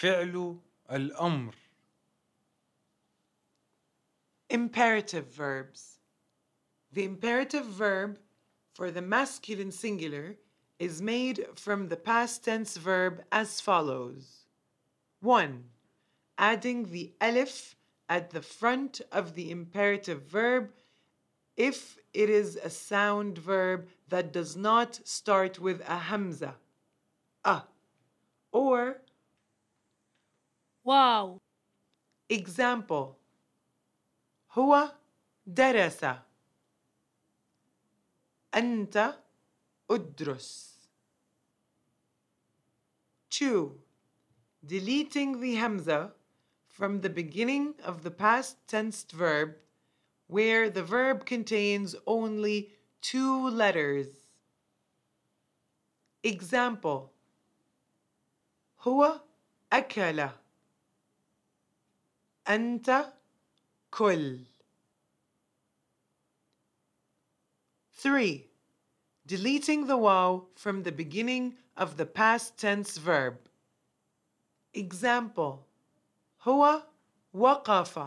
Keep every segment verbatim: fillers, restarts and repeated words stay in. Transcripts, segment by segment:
فعل الأمر. Imperative verbs. The imperative verb for the masculine singular is made from the past tense verb as follows. one. Adding the alif at the front of the imperative verb if it is a sound verb that does not start with a hamza, a, or واو. Example: هو درس. أنت أدرس. two. Deleting the hamza from the beginning of the past tense verb where the verb contains only two letters. Example: هو أكل. أنت كل. three. Deleting the waw from the beginning of the past tense verb. Example: هو وقف.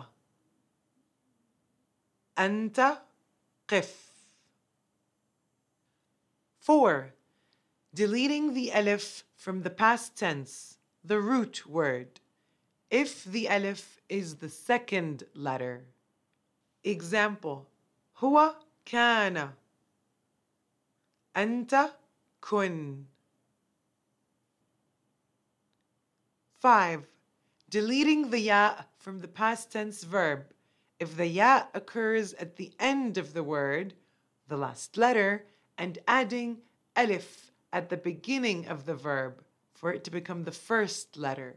أنت قف. four. Deleting the alif from the past tense, the root word, if the alif is the second letter. Example: هو كان. أنت كن. five. Deleting the ya from the past tense verb if the ya occurs at the end of the word, the last letter, and adding alif at the beginning of the verb for it to become the first letter.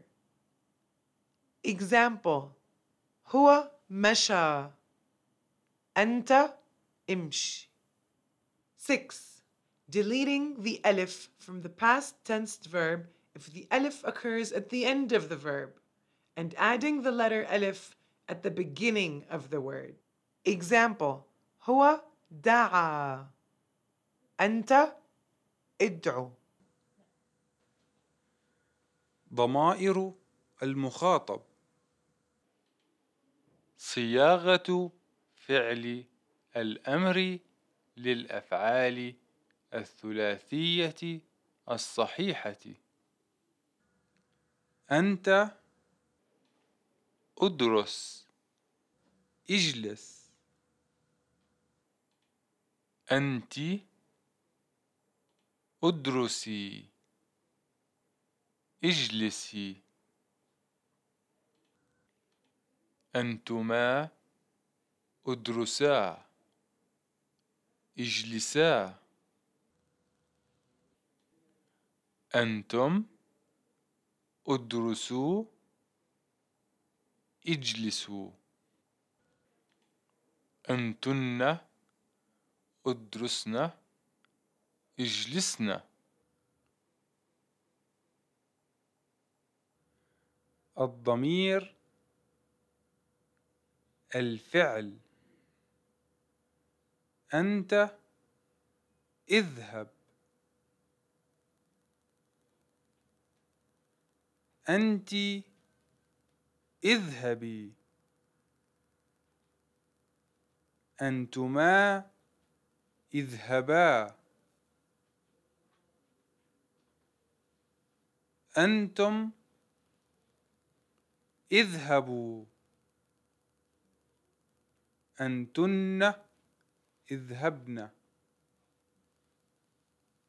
Example: هو مشى. أنت امشي. six. Deleting the alif from the past tense verb if the alif occurs at the end of the verb and adding the letter alif at the beginning of the word. Example: هو دعا. أنت ادعو. ضمائر المخاطب. صياغة فعل الأمر للأفعال الثلاثية الصحيحة. أنت أدرس. اجلس. أنت أدرسي. اجلسي. أنتما أدرسا. اجلسا. أنتم أدرسوا. اجلسوا. أنتن أدرسن. اجلسن. الضمير الفعل. أنت اذهب. أنت اذهبي. أنتما اذهبا. أنتم اذهبوا. أنتن اذهبن.